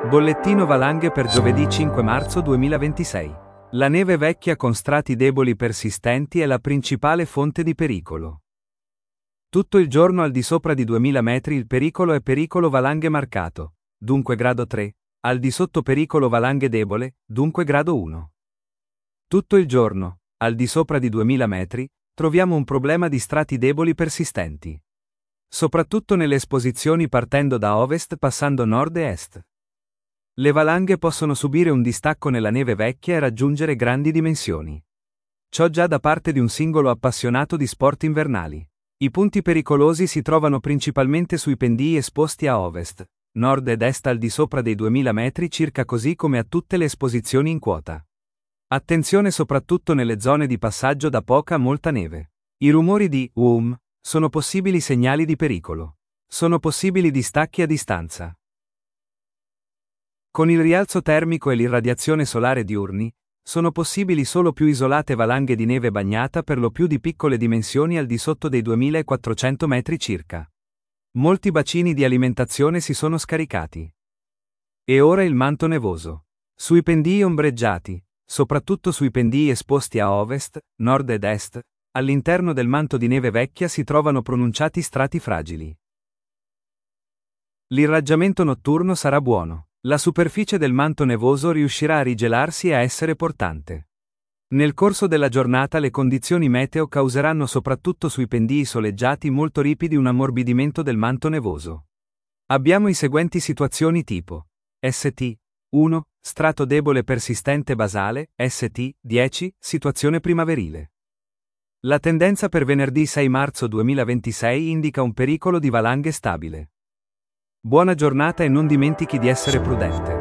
Bollettino valanghe per giovedì 5 marzo 2026. La neve vecchia con strati deboli persistenti è la principale fonte di pericolo. Tutto il giorno al di sopra di 2000 metri il pericolo è pericolo valanghe marcato, dunque grado 3, al di sotto pericolo valanghe debole, dunque grado 1. Tutto il giorno, al di sopra di 2000 metri, troviamo un problema di strati deboli persistenti. Soprattutto nelle esposizioni partendo da ovest passando nord e est. Le valanghe possono subire un distacco nella neve vecchia e raggiungere grandi dimensioni. Ciò già da parte di un singolo appassionato di sport invernali. I punti pericolosi si trovano principalmente sui pendii esposti a ovest, nord ed est al di sopra dei 2000 metri circa, così come a tutte le esposizioni in quota. Attenzione soprattutto nelle zone di passaggio da poca a molta neve. I rumori di sono possibili segnali di pericolo. Sono possibili distacchi a distanza. Con il rialzo termico e l'irradiazione solare diurni, sono possibili solo più isolate valanghe di neve bagnata per lo più di piccole dimensioni al di sotto dei 2400 metri circa. Molti bacini di alimentazione si sono scaricati. E ora il manto nevoso. Sui pendii ombreggiati, soprattutto sui pendii esposti a ovest, nord ed est, all'interno del manto di neve vecchia si trovano pronunciati strati fragili. L'irraggiamento notturno sarà buono. La superficie del manto nevoso riuscirà a rigelarsi e a essere portante. Nel corso della giornata le condizioni meteo causeranno soprattutto sui pendii soleggiati molto ripidi un ammorbidimento del manto nevoso. Abbiamo i seguenti situazioni tipo St. 1. Strato debole persistente basale, St. 10. Situazione primaverile. La tendenza per venerdì 6 marzo 2026 indica un pericolo di valanghe stabile. Buona giornata e non dimentichi di essere prudente.